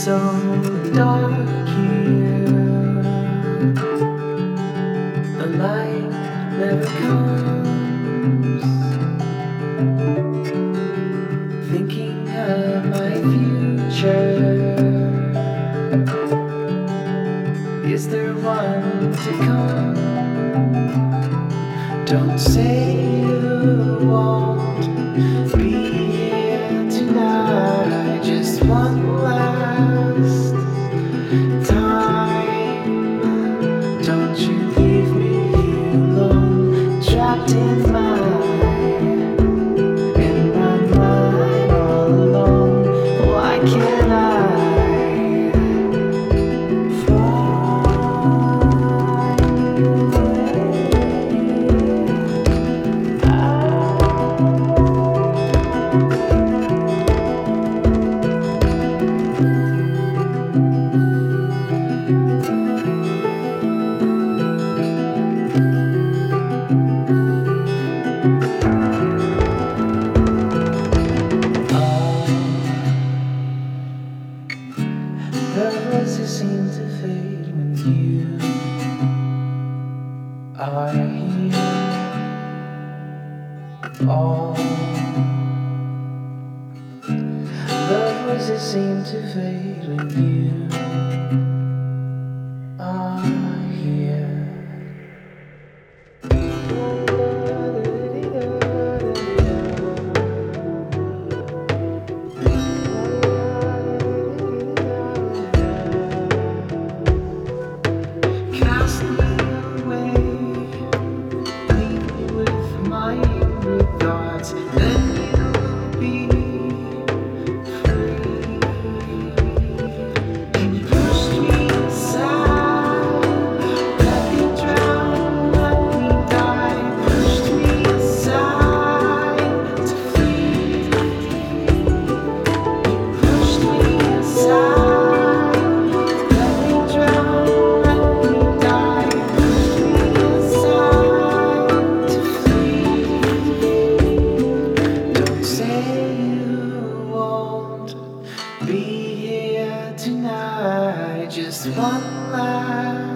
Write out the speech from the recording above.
so dark here. The light never comes. Thinking of my future. Is there one to come? Don't say you won't be here tonight. Just one last time. Don't you leave me here alone, trapped in my mind all alone. Why can't I the roses seem to fade when you are here. All the roses seem to fade when you are here. Cast me away, leave me with my angry thoughts, then you'll be free. And you pushed me aside, let me drown, let me die. Pushed me aside to flee. You pushed me aside, let me drown, let me die. Pushed me aside to flee. Don't say you won't be here tonight. Just one last